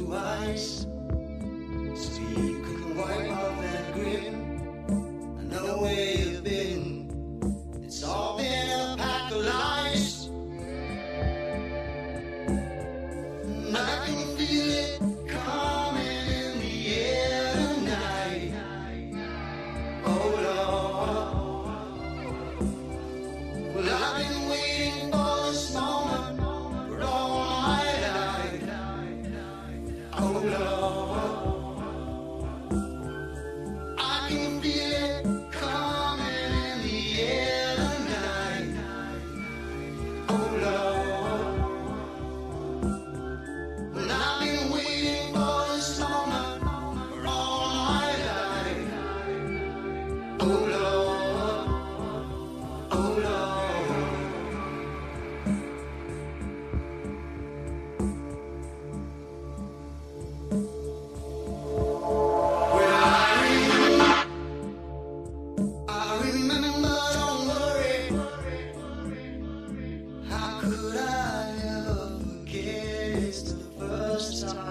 blue eyes, so you can wipe off that grin. I know where you've been. It's all been a pack of lies, and I can feel it coming in the air tonight. Oh Lord, well I've been waiting for this moment for all my life. Oh Lord, I can feel it coming in the air tonight. Oh Lord, well I've been waiting for this moment for all my life. Oh Lord, oh Lord. I remember, don't worry. How could I ever forget? It's the first time